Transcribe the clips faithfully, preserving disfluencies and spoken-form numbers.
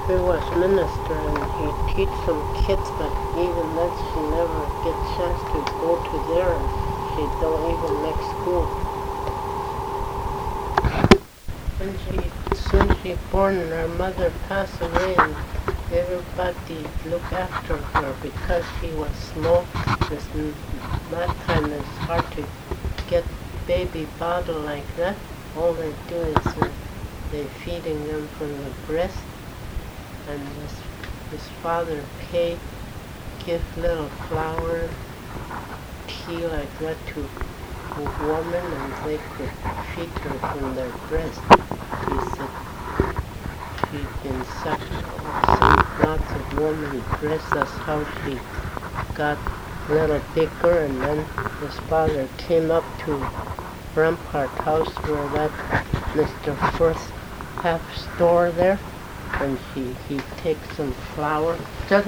He was minister and he teach some kids, but even then she never get chance to go to there. And she don't even make school. When she, soon she born and her mother passed away, and everybody look after her because she was small. This that time it's hard to get baby bottle like that. All they do is uh, they feeding them from the breast, and his, his father paid, give little flour, tea like that to a woman, and they could feed her from their breast. He said she'd been sucked some lots of woman breast. That's how she got a little bigger, and then his father came up to Rampart House where that Mister Firth have store there, and he he takes some flour,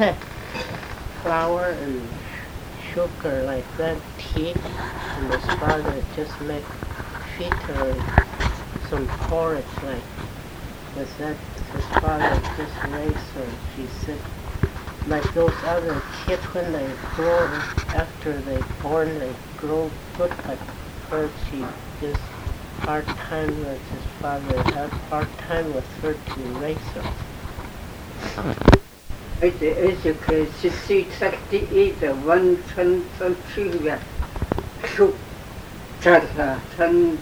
flour and sugar like that, tea, and his father just make feed her some porridge like with that. His father just raised her. She said, like those other kids when they grow after they born, they grow good, but her she just hard time with his father, had hard time with her to raise her. 이제 이렇게 시시삭디이다 원천천치가 쭉 자라 천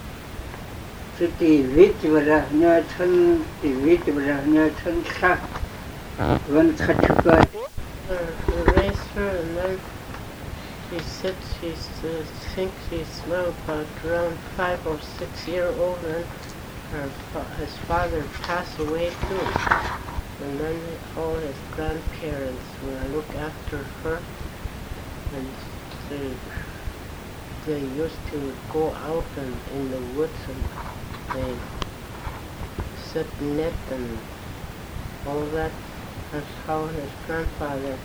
시티 위치보다 천 위치보다 천사 원천치가 Raise her, and then she said she's uh, think she's now about around five or six year old, and her his father passed away too. And then all his grandparents will look after her, and they, they used to go out and in the woods, and they set net and all that. That's how his grandfather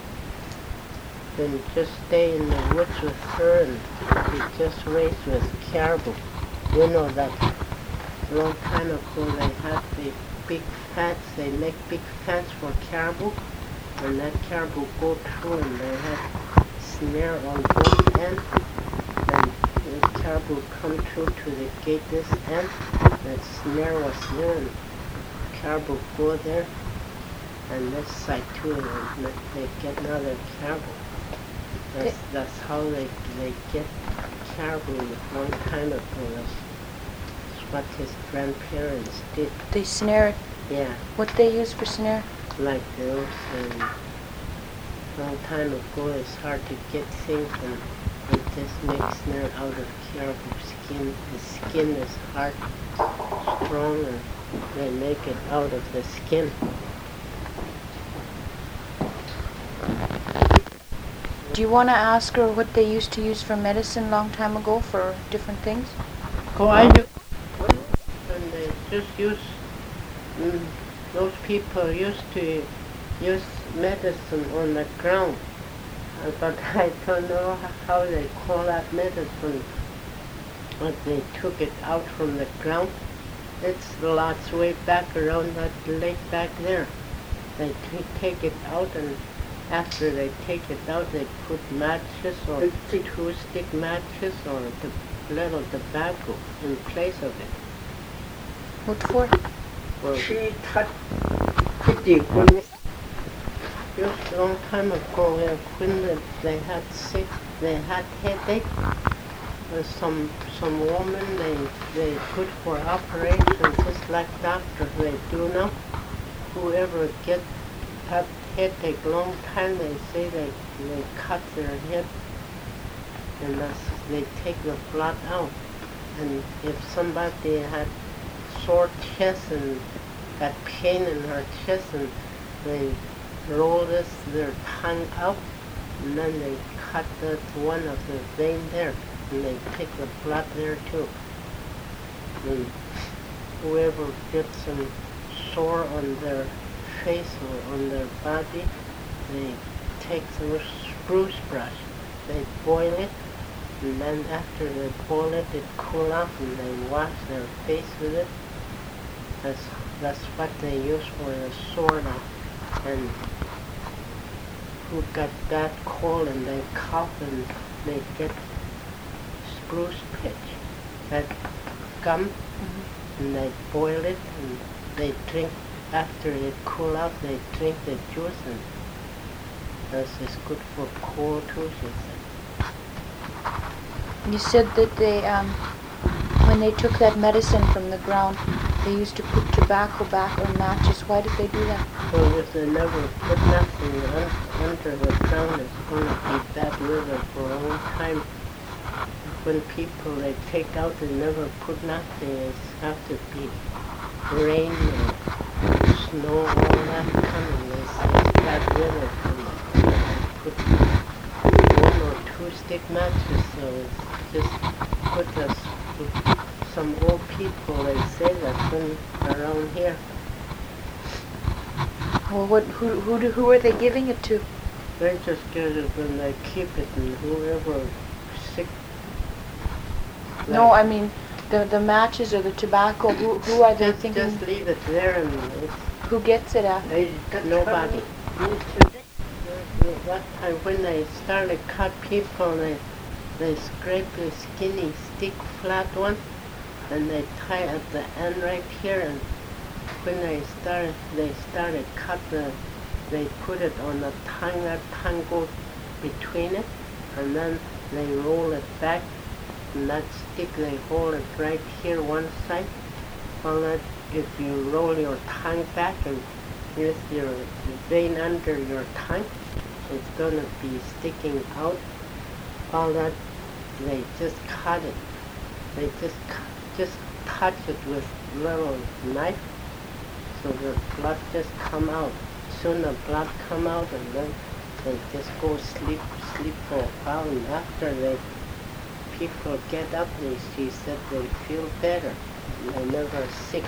then just stay in the woods with her, and he just raised with caribou. You know that a long time ago they had the big fats, they make big fats for caribou, and that caribou go through and they had snare on both ends, and the caribou come through to the gate this end, that snare was there, and caribou go there, and this side too, and they get another caribou. That's, that's how they, they get caribou a long time ago. That's, that's what his grandparents did. They snare? Yeah. What they use for snare? Like those, and a long time ago it's hard to get things, and they just make snare out of caribou skin. The skin is hard, strong, and they make it out of the skin. Do you want to ask her what they used to use for medicine long time ago for different things? Oh, I do. And they just use, mm, those people used to use medicine on the ground. Uh, But I don't know how they call that medicine. But they took it out from the ground. It's lots way back around that lake back there. They t- take it out, and after they take it out, they put matches or two stick matches or the little tobacco in place of it. What for? Well, 시 탓 그때 just a long time ago, uh, when the, they had sick, they had headache. Uh, some some woman they they put for operation, just like doctors they do now. Whoever get have headache long time, they say they they cut their head, and that's, they take the blood out. And if somebody had sore chest and got pain in her chest, and they roll this their tongue out, and then they cut that one of the vein there, and they take the blood there too. And whoever gets some sore on their face or on their body, they take the spruce brush, they boil it, and then after they boil it, it cool off, and they wash their face with it. That's that's what they use for the soda. And who got bad cold and they cough and they get spruce pitch, that gum, Mm-hmm. and they boil it and they drink. After it cool out, they drink the juice, and this is good for cold too, she said. You said that they, um, when they took that medicine from the ground, they used to put tobacco back or matches. Why did they do that? So if they never put nothing un- under the ground, it's going to be bad weather for a long time. When people they take out, they never put nothing. It have to be rain or snow, all that coming. They say it's bad weather for them. Put one or two stick matches, so it's just good as some old people, they say that when around here. Well, what, who, who, do, who are they giving it to? They just get it when they keep it, and whoever sick. No, like, I mean, the, the matches or the tobacco, who, who are they just, thinking, just leave it there, and it's, who gets it after? they, nobody. That time when they started cut people, they they scrape a skinny stick, flat one, and they tie at the end right here. And when they started, they started cut the, they put it on the tongue. That tongue goes between it, and then they roll it back. And that stick, they hold it right here, one side. Well, that if you roll your tongue back and with your vein under your tongue, it's going to be sticking out. All that, they just cut it. They just cu- just touch it with little knife, so the blood just come out. Soon the blood come out, and then they just go sleep, sleep for a while. And after they people get up, they she said they feel better. They're never sick.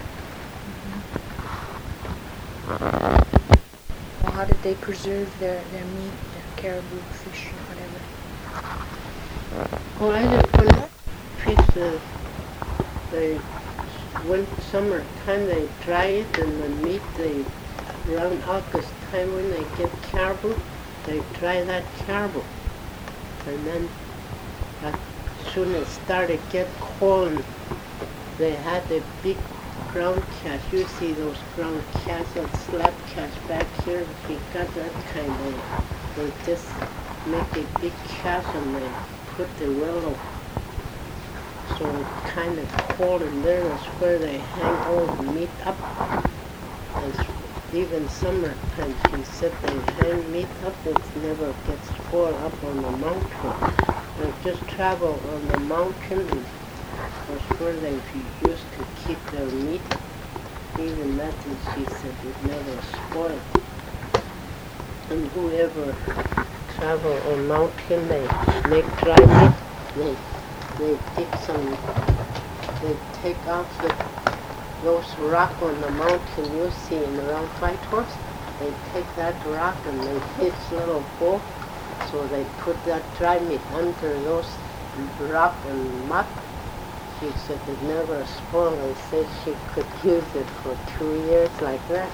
Well, how did they preserve their, their meat, their caribou, fish, or whatever? Well, I just put fish, uh, they, when summertime they dry it, and the meat, they, around August time when they get caribou, they dry that caribou. And then as soon as it started get cold, they had a big ground cash. You see those ground cash, that slab cash back here, if you got that kind, they, they just make a big cash and they put the willow. So it's kind of cold in there. That's where they hang all the meat up. And even summertime, she said they hang meat up. It never gets spoiled up on the mountain. They just travel on the mountain. And that's where they used to keep their meat. Even that, and she said it never spoiled. And whoever travel on mountain, they make dry meat. They they take some, they take off the, those rock on the mountain you see in around Whitehorse. They take that rock and they pitch little hole, so they put that dry meat under those rock and mud. She said it never spoiled. They said she could use it for two years like that.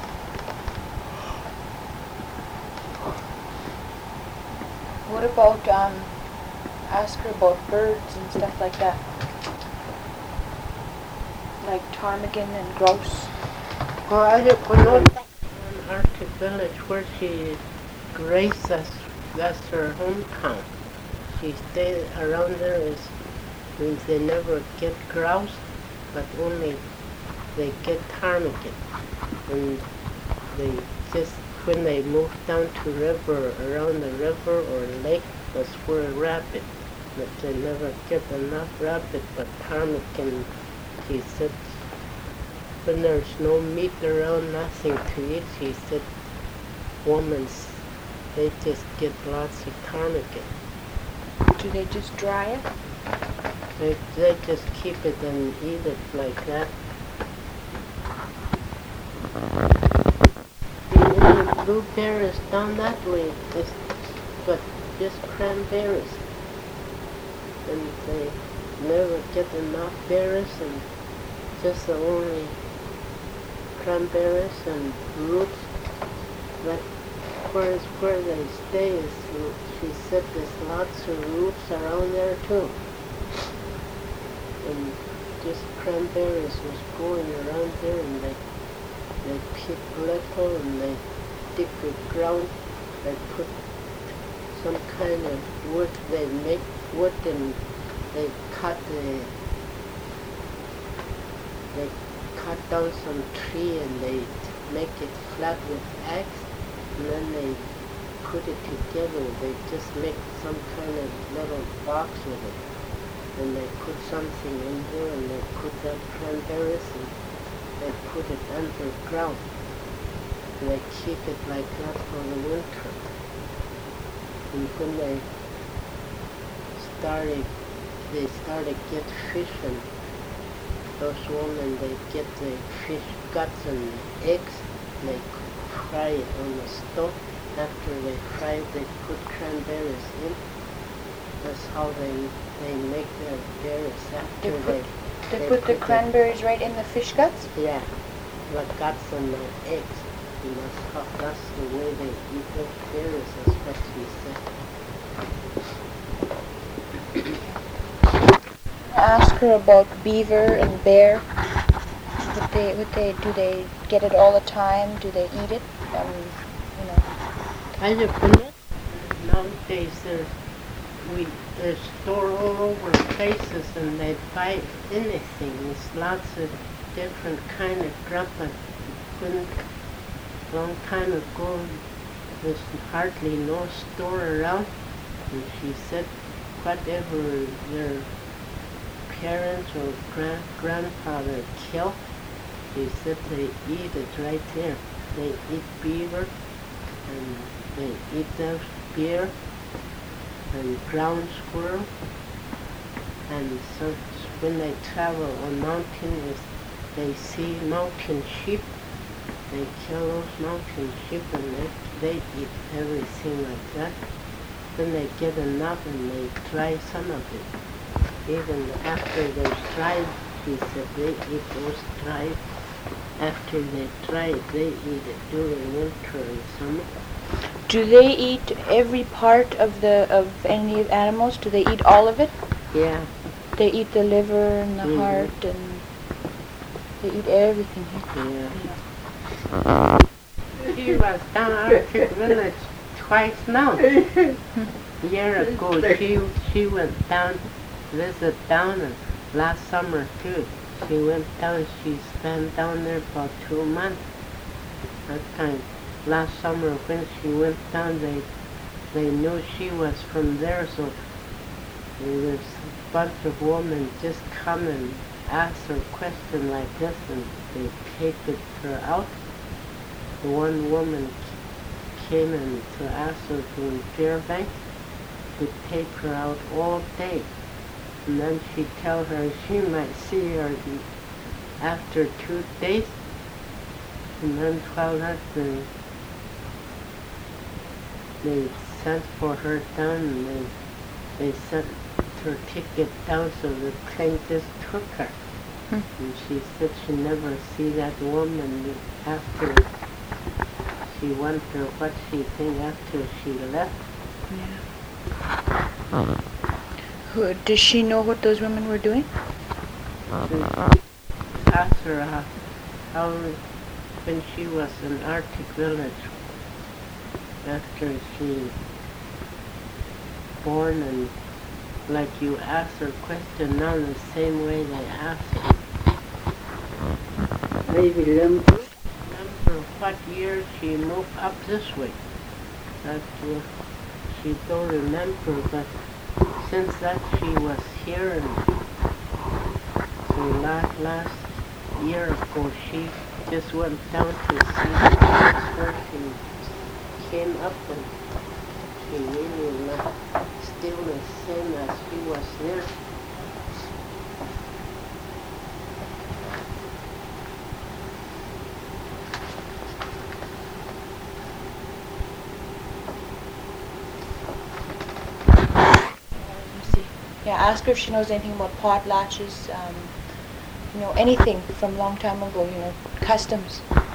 What about, um, ask her about birds and stuff like that? Like ptarmigan and grouse? Well, I don't know on Arctic Village where she raised, that's, that's her hometown. She stayed around there, is means they never get grouse, but only they get ptarmigan. And they just, when they move down to river, around the river or lake, that's where rabbit. But they never get enough rabbit, but ptarmigan, she said, when there's no meat around, nothing to eat, she said, women, they just get lots of ptarmigan. Do they just dry it? They, they just keep it and eat it like that. The only blueberries down that way, is, but just cranberries. And they never get enough berries, and just the only cranberries and roots, but where, where they stay is, she said there's lots of roots around there too. And just cranberries was growing around there, and they, they pick little and they dig the ground, they put some kind of wood, they make wood and they cut the, they cut down some tree and they make it flat with axe, and then they put it together. They just make some kind of little box with it, and they put something in here and they put that cranberries and they put it underground. And they keep it like that for the winter. And when they started, they started get fish, and those women, they get the fish guts and the eggs, and they fry it on the stove. After they fry it, they put cranberries in. That's how they they make their berries after They put, they... they they put the put cranberries right in the fish guts? Yeah, the guts and the eggs. And that's, how, that's the way they eat those berries, that's what he said. I asked her about beaver and bear. Would they, would they, do they get it all the time? Do they eat it? Um, you know. I don't know. Nowadays there's, we, there's store all over places and they buy anything. There's lots of different kind of grappa. Couldn't, long time ago, there's hardly no store around. And she said whatever their parents or grand, grandfather killed, she said they eat it right there. They eat beaver, and they eat those bear, and ground squirrel, and so when they travel on mountains, they see mountain sheep. They kill those mountain sheep and they, they eat everything like that. Then they get enough and they try some of it. Even after they're dried, he said they eat those dried. After they dry it, they eat it during winter and summer. Do they eat every part of the of any animals? Do they eat all of it? Yeah. They eat the liver and the Mhm. heart, and they eat everything here. Yeah. She was down Arctic Village twice now. A year ago, she she went down, visit down, and last summer too. She went down. She spent down there for two months. That time, last summer when she went down, they they knew she was from there, so there was a bunch of women just come and ask her question like this, and they taped her out. The one woman came in to ask her from Fairbanks. We taped her out all day. And then she'd tell her she might see her after two days. And then twelve after they sent for her down, and they, they sent her ticket down, so the plane just took her. Hmm. And she said she never see that woman after. She wondered what she think after she left. Yeah. Who, does she know what those women were doing? She asked her how, how when she was in Arctic Village, after she born, and like you asked her question now the same way they asked her. Maybe them. Remember what year she moved up this way. That uh, she don't remember, but since that she was here, and so last, last year ago she just went down to see that's where she came up, and she really not still the same as she was there. Yeah, ask her if she knows anything about potlatches, um, you know, anything from long time ago, you know, customs.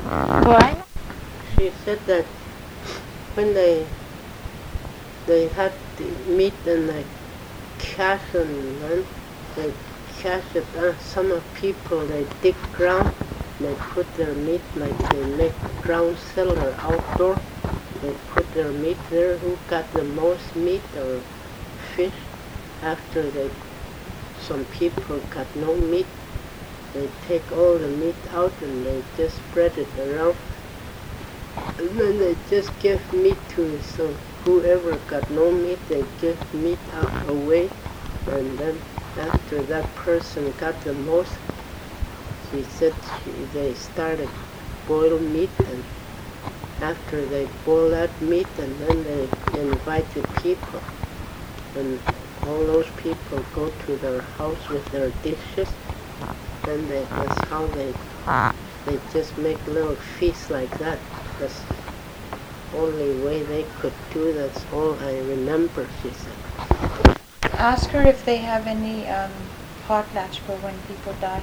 What? She said that when they they had the meat and they cash and then they cash it. Uh, some of people they dig ground. They put their meat like they make ground cellar outdoor. They put their meat there. Who got the most meat or fish? After they, some people got no meat. They take all the meat out and they just spread it around. And then they just give meat to it. So whoever got no meat, they give meat out away. And then after that person got the most, she said she, they started boil meat, and after they boil that meat, and then they invite the people. And all those people go to their house with their dishes. And they, that's how they they just make little feasts like that. That's the only way they could do. That's all I remember, she said. Ask her if they have any um, potlatch for when people die.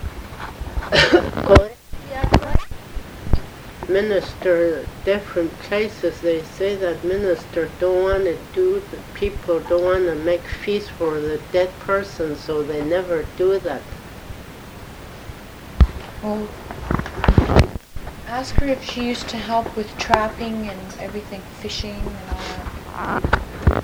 Minister, different places, they say that minister don't want to do, the people don't want to make feasts for the dead person, so they never do that. Well, ask her if she used to help with trapping and everything, fishing and all that.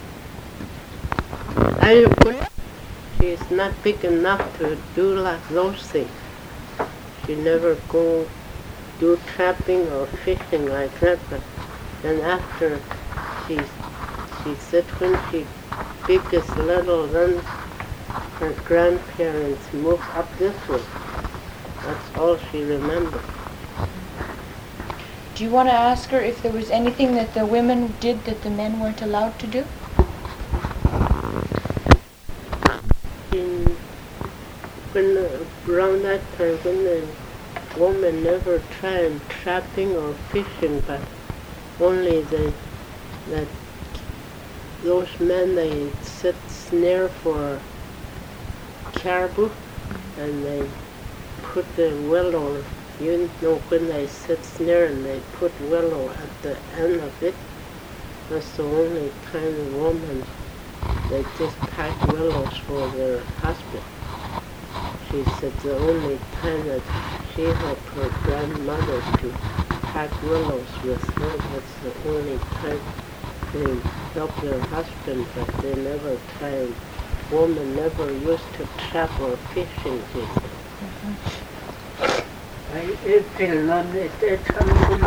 I, she's not big enough to do like those things. She never go do trapping or fishing like that, but then after she, she said when she biggest little, then her grandparents moved up this way. That's all she remembered. Do you want to ask her if there was anything that the women did that the men weren't allowed to do? In, when uh, around that time, when the woman never tried trapping or fishing, but only the that those men they set snare for caribou, and they put the willow. You know when they set snare and they put willow at the end of it. That's the only kind of woman they just pack willows for their husband. She said the only time that she helped her grandmother to pack willows with her, that's the only time they helped their husband, but they never tried. Woman never used to trap or fishing, she said. Mm-hmm. I April non it it come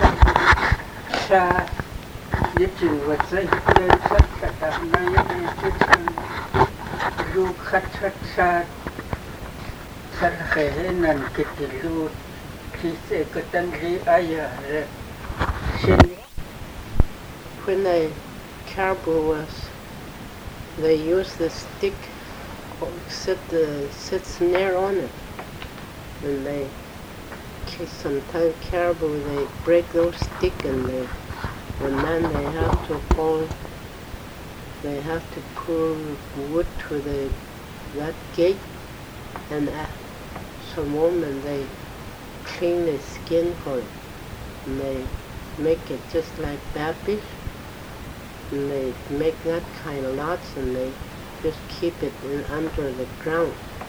sa little what say the chat na it lu khat chat sa sa khenan kitilu kise katan ri aya re shin. When the caribou was, they used the stick, or set the set snare on it, and they sometimes caribou they break those stick, and they and then they have to pull they have to pull wood to the that gate, and uh, some women they clean the skin for it, and they make it just like babish, and they make that kind of lots, and they just keep it in under the ground.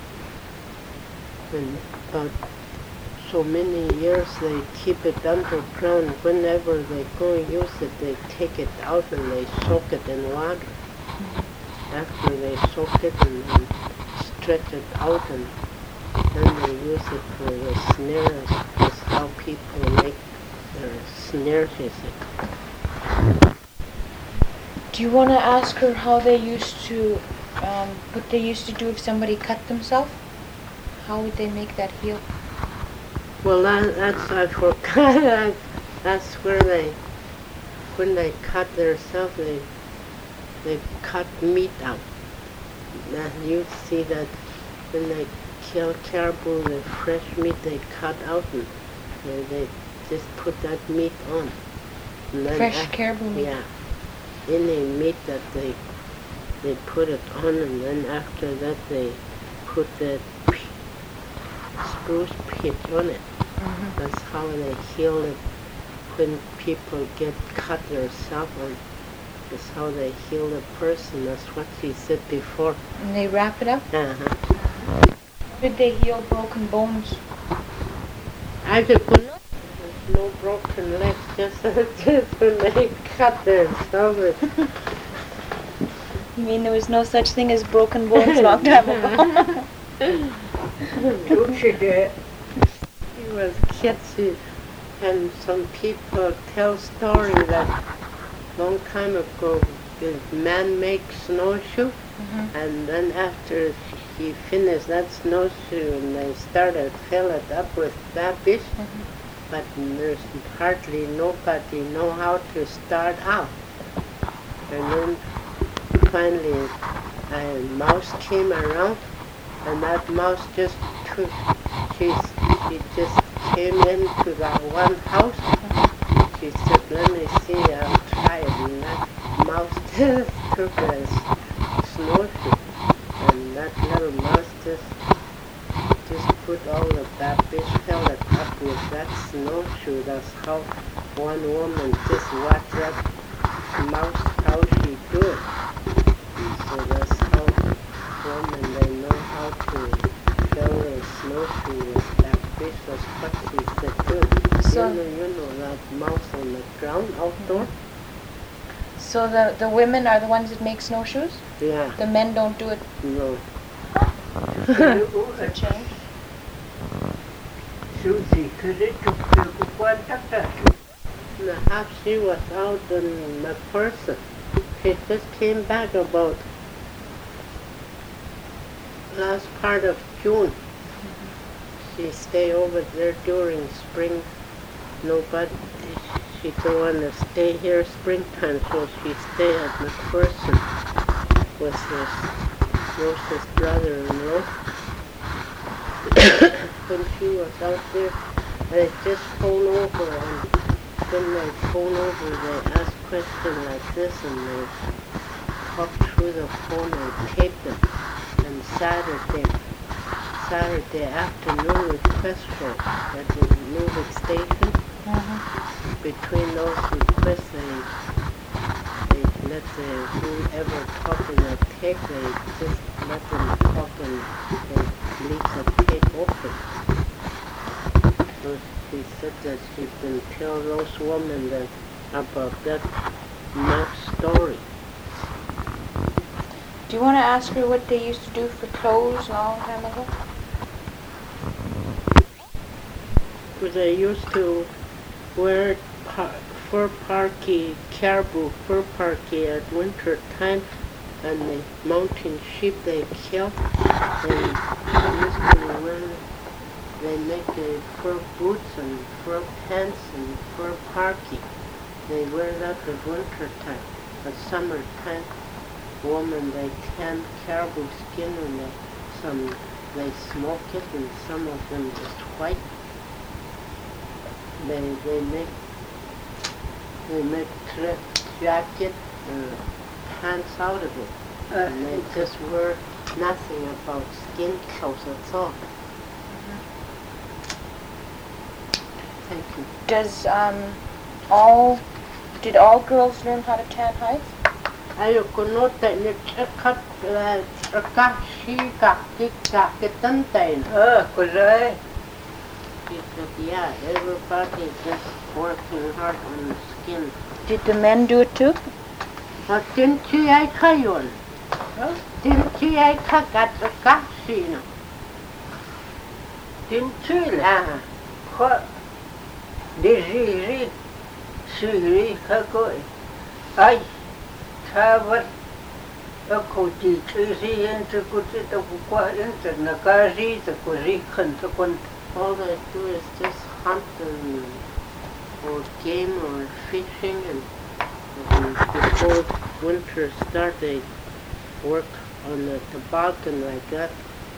And about so many years they keep it underground. Whenever they go and use it, they take it out and they soak it in water. After they soak it and then stretch it out, and then they use it for the snares. That's how people make their snares, is it. Do you want to ask her how they used to, um, what they used to do if somebody cut themselves? How would they make that heal? Well, that, that's, I forgot. That's where they, when they cut themselves, they, they cut meat out. Now you see that when they kill caribou, the fresh meat they cut out, and they, they just put that meat on. And then Fresh after, caribou meat? Yeah. Any meat that they, they put it on, and then after that they put that spruce pitch on it. Mm-hmm. That's how they heal it when people get cut themselves. That's how they heal the person. That's what she said before. And they wrap it up? Uh-huh. How did they heal broken bones? I could put no broken legs, just, just when they cut themselves. You mean there was no such thing as broken bones long time ago? Don't you dare. He was kids, and some people tell story that long time ago the man make snowshoe, Mm-hmm. and then after he finished that snowshoe, and they started fill it up with babish, Mm-hmm. but there's hardly nobody know how to start out. And then finally a mouse came around, and that mouse just took, she, she just came into that one house. She said, let me see, I'll try it. And that mouse just took a snowshoe. And that little mouse just, just put all the babies, filled it up with that snowshoe. That's how one woman just watched that mouse, how she do it. So that's how women, they know how to fill their snowshoe with babies. That's what she said too. So- you know, you know that mouse on the ground outdoor? So the, the women are the ones that make snowshoes? Yeah, The men don't do it? no. It's a change. Susie, could it took one doctor? The half she was out in McPherson. She just came back about last part of June. She stayed over there during spring. Nobody, she don't want to stay here springtime, so she stayed at McPherson with his Rose's brother-in-law. When she was out there, they just phone over, and when they phone over, they ask questions like this, and they talk through the phone and tape them. And Saturday, Saturday afternoon request show at the music station. Mm-hmm. Between those requests, they, they let the whoever talking the tape, they just let them talk, and they leave the tape open. So she said that she can tell those women that about that mouse story. Do you want to ask her what they used to do for clothes a long time ago? Because they used to wear par- fur parky, caribou fur parky at winter time, and the mountain sheep they kill, they used to wear, they make uh, fur boots and fur pants and fur parky. They wear that at winter time. At summer time, women, they tan caribou skin, and they, some, they smoke it, and some of them just white. They, they make, they make dress jacket and pants out of it. Uh, And they just wear nothing about skin clothes, that's all. Thank you. Does um all did all girls learn how to tan hides? Ayoko that ni chakat chakashi kakik kakitantain. ah, could I? She said, yeah, everybody just working hard on the skin. Did the men do it too? But didn't you I kayon? Huh? Didn't you I kakat chakashi no? Didn't you? Ah, What? Diziri, Siri, Kakoi. Ay, Tavar, a coati, Trisi, and the Kuti, the Kukwa, and the Nakazi, the Kuzik, and the Kun. all they do is just hunt and, or game or fishing, and, and before winter start they work on the toboggan like that.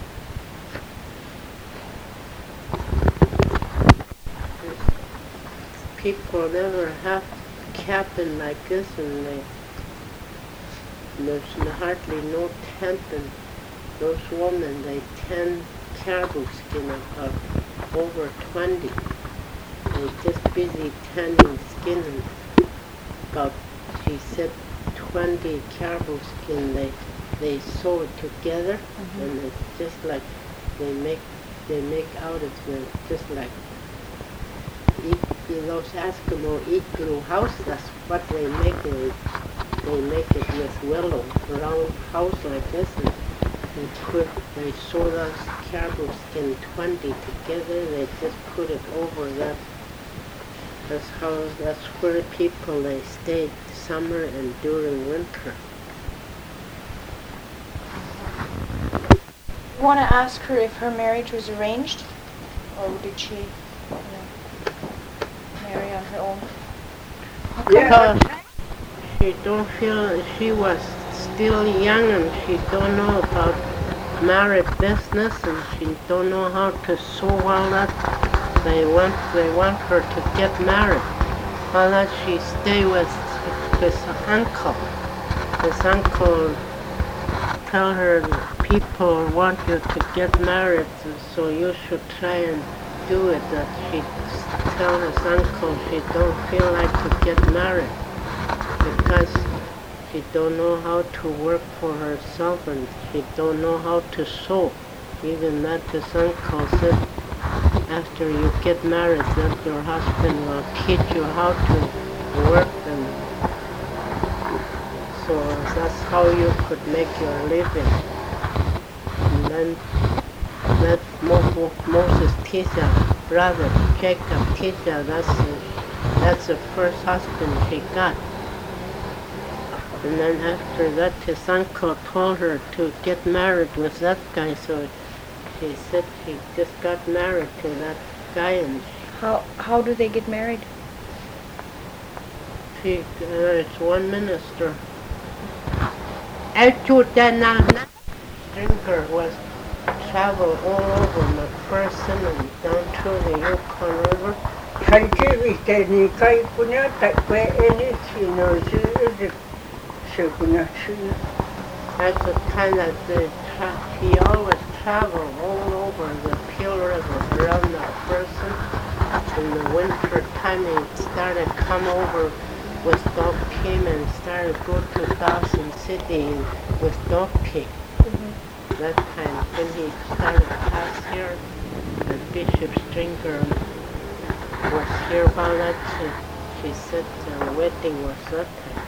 People never have cabin like this, and they, there's hardly no tent, and those women, they tan caribou skin up. over twenty. They just busy tanning skin and about, she said, twenty caribou skin they they sew it together, Mhm. and it's just like they make they make out of the just like ig- those Eskimo igloo house. That's what they make it. They make it with willow round house like this, and they put they sew those caribou skin twenty together. They just put it over that. That's how that's where people they stay summer and during winter. You want to ask her if her marriage was arranged, or did she, you know, marry on her own? Yeah. Because she don't feel she was still young and she don't know about married business and she don't know how to sew all that. They want they want her to get married. All that she stay with his uncle. His uncle tell her people want you to get married, so you should try and do it. That she tell his uncle she don't feel like to get married because she don't know how to work for herself and she don't know how to sew. Even that his uncle said after you get married that your husband will teach you how to work, and so that's how you could make your living. And then that Mo- Moses Tisha, brother Jacob Tisha, that's the, that's the first husband she got. And then after that his uncle told her to get married with that guy, so she said she just got married to that guy, and How how do they get married? she, uh, it's one minister. Drinker was travel all over McPherson and down through the Yukon River. Sanjivite ni kai punya tak kwe eni sino si edi se punya sino. That's the time that the tra- he always traveled all over the Peel River around McPherson. In the winter time he started come over with dog team and started go to Dawson City with dog team. That time when he started pass here, the Bishop Stringer was here about that. She, she said the wedding was that time.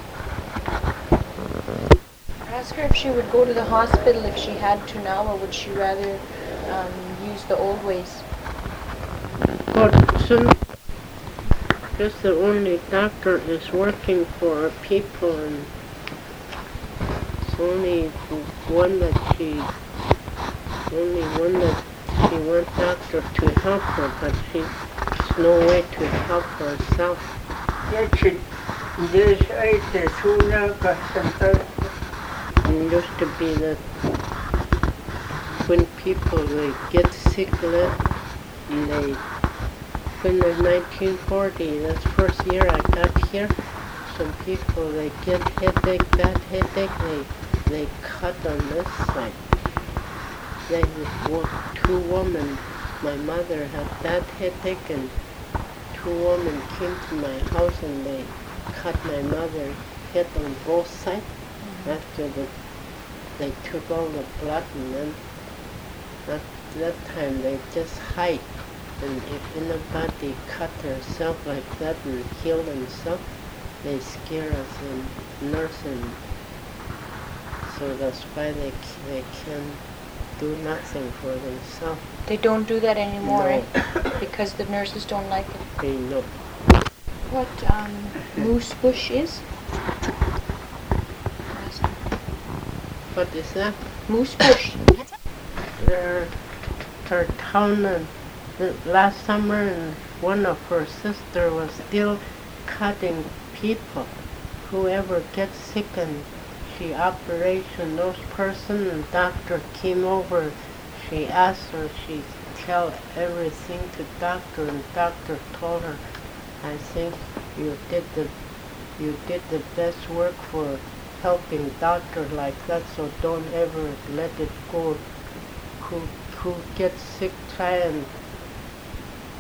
Ask her if she would go to the hospital if she had to now, or would she rather um, use the old ways? But soon, just the only doctor is working for our people, and it's only one that she, only one that she wants doctor to help her, but she's no way to help herself. Yachin des ay te suna ka santal. It used to be that when people they get sick, that and they, when the nineteen forty, that's first year I got here, some people they get headache, bad headache, they they cut on this side. They two women, my mother had bad headache, and two women came to my house and they cut my mother head on both sides. After the, they took all the blood, and then at that time they just hide. And if anybody cut herself like that and kill themselves, they scare us and nurse, and so that's why they they can do nothing for themselves. They don't do that anymore, No. eh? Because the nurses don't like it. They know. What um, moose bush is? What is that? Moose bush. Her, her town, and the last summer, and one of her sister was still cutting people. Whoever gets sick and she operation those person, and doctor came over, she asked her, she tell everything to doctor, and doctor told her, I think you did the you did the best work for helping doctor like that, so don't ever let it go. Who who gets sick, try and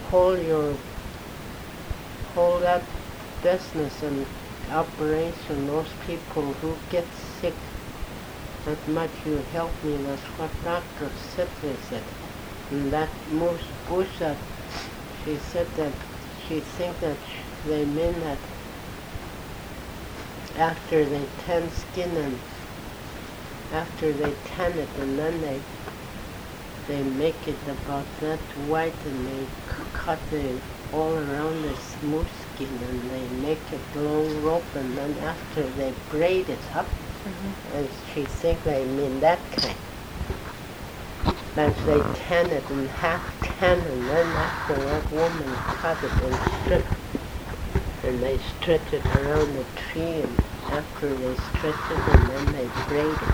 hold your hold that business and operation. Those people who get sick that much, you help me. That's what Doctor Sitley said. And that Moose Busha, she said that she think that they mean that after they tan skin and after they tan it and then they they make it about that white and they c- cut it all around the smooth skin and they make it long rope and then after they braid it up. Mm-hmm. And she think they mean that kind. That they tan it in half tan and then after that woman cut it and strip and they stretch it around the tree and after they stretch it and then they braid it.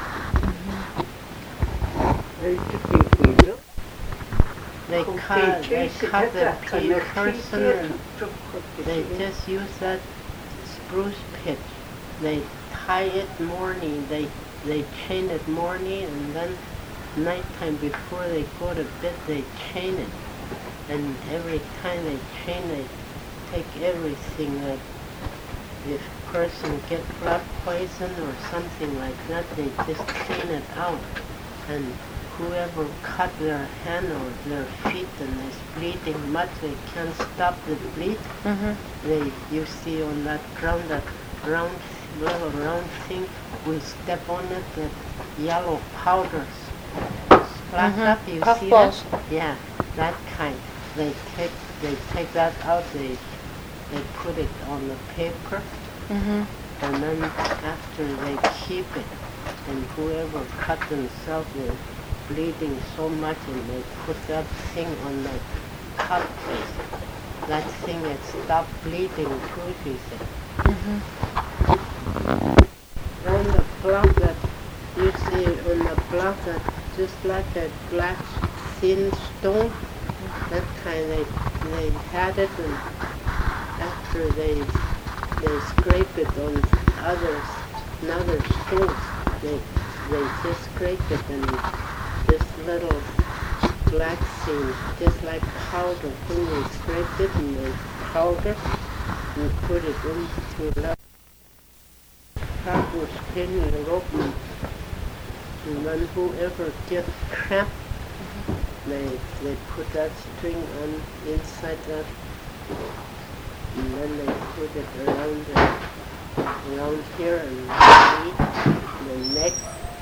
They cut, they cut the tree person and they just use that spruce pitch. They tie it morning, they they chain it morning and then nighttime before they go to bed they chain it. And every time they chain they take everything that if person get blood poison or something like that, they just clean it out. And whoever cut their hand or their feet and is bleeding much, they can't stop the bleed. Mm-hmm. They, you see on that ground, that round, little round thing, we step on it, that yellow powder splash mm-hmm. up. You Puff see balls. that? Yeah, that kind. They take, they take that out. They, they put it on the paper. Mm-hmm. And then after they keep it, and whoever cut themselves, they're bleeding so much, and they put that thing on the cut place. That thing had stopped bleeding too, she said. Mm-hmm. On the block that you see on the block that just like a black thin stone, that kind they they had it, and after they they scrape it on others, another stones. They they just scrape it and this little black thing, just like powder, when they scrape it and they powder and put it into that powder spin the rope and, and then whoever gets cramp, mm-hmm. they they put that string on inside that. And then they put it around the, around here and the, the neck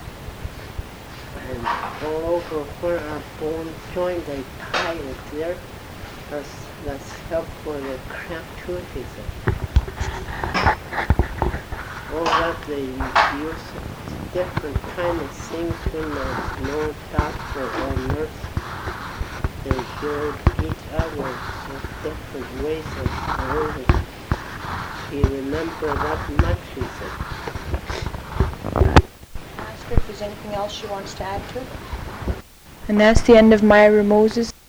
and all over where our bone joint, they tie it there. That's, that's help for the cramp too, he said. All that they use different kind of things when there's no doctor or nurse. They heal each other with different ways of holding. He remembered that much, he said. Ask her if there's anything else she wants to add to it. And that's the end of Myra Moses.